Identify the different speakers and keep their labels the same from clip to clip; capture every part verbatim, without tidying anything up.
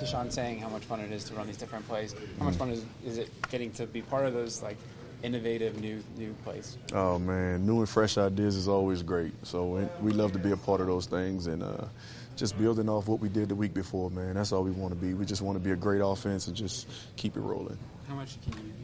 Speaker 1: Deshaun saying how much fun it is to run these different plays. How much fun is, is it getting to be part of those like innovative new new plays?
Speaker 2: Oh man, new and fresh ideas is always great. So we love to be a part of those things, and uh, just building off what we did the week before, man. That's all we want to be. We just want to be a great offense and just keep it rolling.
Speaker 1: How much can you?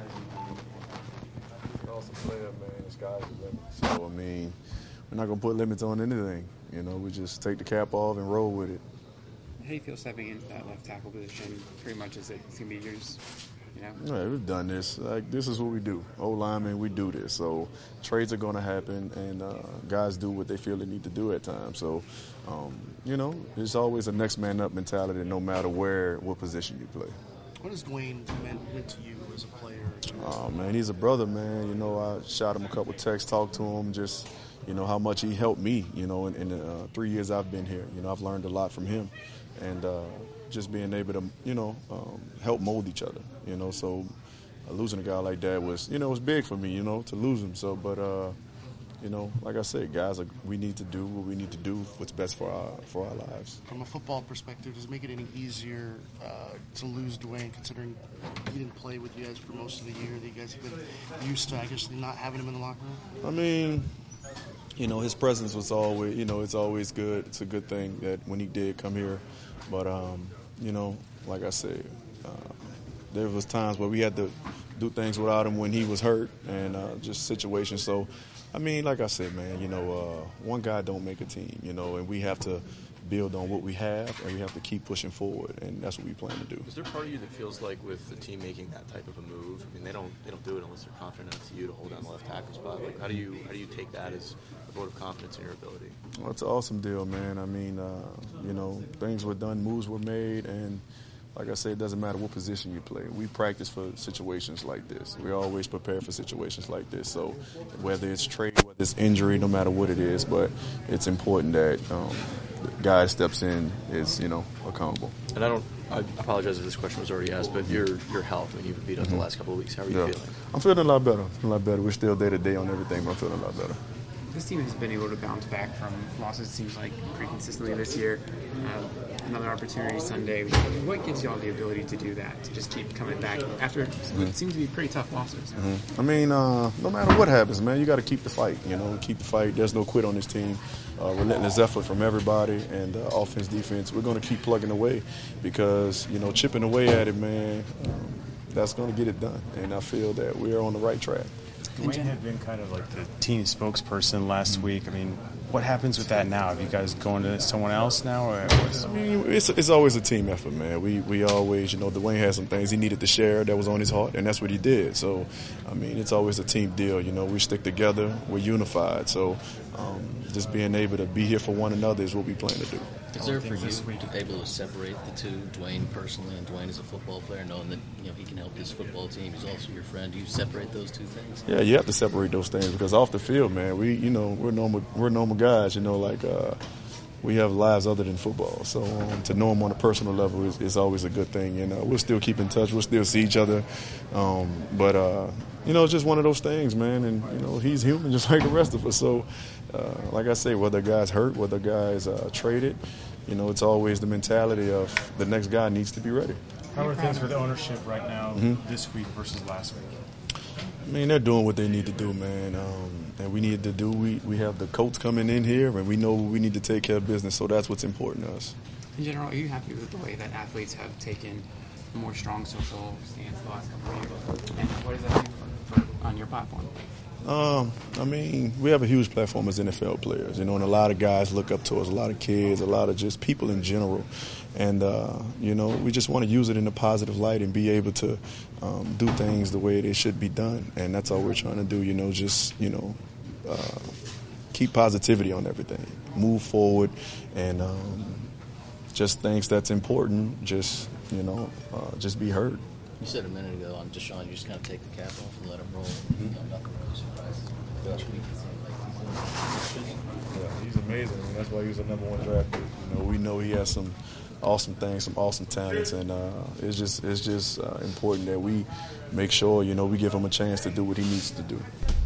Speaker 2: Awesome player, man. The sky's the limit. So I mean, we're not gonna put limits on anything. You know, we just take the cap off and roll with it.
Speaker 1: How do you feel stepping into that left tackle position? Pretty much is it it's gonna be yours. You know?
Speaker 2: Yeah, we've done this. Like this is what we do. Old linemen, we do this. So trades are going to happen, and uh, guys do what they feel they need to do at times. So, um, you know, it's always a next man up mentality, no matter where, what position you play.
Speaker 3: What has Dwayne meant to you as a player?
Speaker 2: Oh man, he's a brother, man. You know, I shot him a couple texts, talked to him, just you know how much he helped me. You know, in, in the uh, three years I've been here, you know, I've learned a lot from him, and. Uh, just being able to, you know, um, help mold each other, you know. So uh, losing a guy like that was, you know, it was big for me, you know, to lose him. So, but, uh, you know, like I said, guys, we need to do what we need to do, what's best for our for our lives.
Speaker 3: From a football perspective, does it make it any easier uh, to lose Dwayne, considering he didn't play with you guys for most of the year, that you guys have been used to, I guess, not having him in the locker room?
Speaker 2: I mean, you know, his presence was always, you know, it's always good. It's a good thing that when he did come here. But, um, you know, like I said, uh, there was times where we had to do things without him when he was hurt and uh, just situations. So, I mean, like I said, man, you know, uh, one guy don't make a team, you know, and we have to build on what we have, and we have to keep pushing forward, and that's what we plan to do.
Speaker 4: Is there part of you that feels like with the team making that type of a move, I mean, they don't they don't do it unless they're confident enough to you to hold down the left tackle spot. Like, how do you how do you take that as a vote of confidence in your ability?
Speaker 2: Well, it's an awesome deal, man. I mean, uh, you know, things were done, moves were made, and like I said, it doesn't matter what position you play. We practice for situations like this. We always prepare for situations like this. So whether it's trade, whether it's injury, no matter what it is, but it's important that um, the guy steps in is, you know, accountable.
Speaker 4: And I don't, I apologize if this question was already asked, but your your health, when you've beat up mm-hmm. the last couple of weeks, how are you
Speaker 2: yeah.
Speaker 4: feeling?
Speaker 2: I'm feeling a lot better. A lot better. We're still day to day on everything, but I'm feeling a lot better.
Speaker 1: This team has been able to bounce back from losses, it seems like, pretty consistently this year. Uh, another opportunity Sunday. What gives you all the ability to do that, to just keep coming back after mm-hmm. what seems to be pretty tough losses?
Speaker 2: Mm-hmm. I mean, uh, no matter what happens, man, you got to keep the fight, you know, keep the fight. There's no quit on this team. Uh, relentless effort from everybody, and uh, offense, defense. We're going to keep plugging away because, you know, chipping away at it, man, um, that's going to get it done. And I feel that we're on the right track.
Speaker 5: Dwayne had been kind of like the team spokesperson last week. I mean, what happens with that now? Have you guys going to someone else now? Or what's...
Speaker 2: I mean, it's it's always a team effort, man. We we always, you know, Dwayne had some things he needed to share that was on his heart, and that's what he did. So, I mean, it's always a team deal. You know, we stick together. We're unified. So, um, just being able to be here for one another is what we plan to do.
Speaker 6: Is there for you to be able to separate the two, Dwayne personally and Dwayne as a football player, knowing that, you know, he can help this football team, he's also your friend? Do you separate those two things?
Speaker 2: Yeah, you have to separate those things because off the field, man, we you know we're normal we're normal guys. You know, like uh, we have lives other than football. So um, to know him on a personal level is, is always a good thing. You know, we'll still keep in touch. We'll still see each other. Um, but uh, you know, it's just one of those things, man. And you know, he's human just like the rest of us. So, uh, like I say, whether a guy's hurt, whether a guy's uh, traded, you know, it's always the mentality of the next guy needs to be ready.
Speaker 5: How are things with ownership right now mm-hmm. this week versus last week?
Speaker 2: I mean, they're doing what they need to do, man. Um, and we need to do, we, we have the coach coming in here, and we know we need to take care of business, so that's what's important to us.
Speaker 1: In general, are you happy with the way that athletes have taken a more strong social stance the last couple of years? And what does that mean for, for, on your platform?
Speaker 2: Um, I mean, we have a huge platform as N F L players, you know, and a lot of guys look up to us, a lot of kids, a lot of just people in general. And, uh, you know, we just want to use it in a positive light and be able to um, do things the way they should be done. And that's all we're trying to do, you know, just, you know, uh, keep positivity on everything, move forward, and um, just things that's important, just, you know, uh, just be heard.
Speaker 6: You said a minute ago on Deshaun, you just kind of take the cap off and let him roll. Mm-hmm. You know, nothing really surprises you.
Speaker 2: Yeah, he's amazing. I mean, that's why he was the number one draft pick. You know, we know he has some awesome things, some awesome talents, and uh, it's just it's just uh, important that we make sure, you know, we give him a chance to do what he needs to do.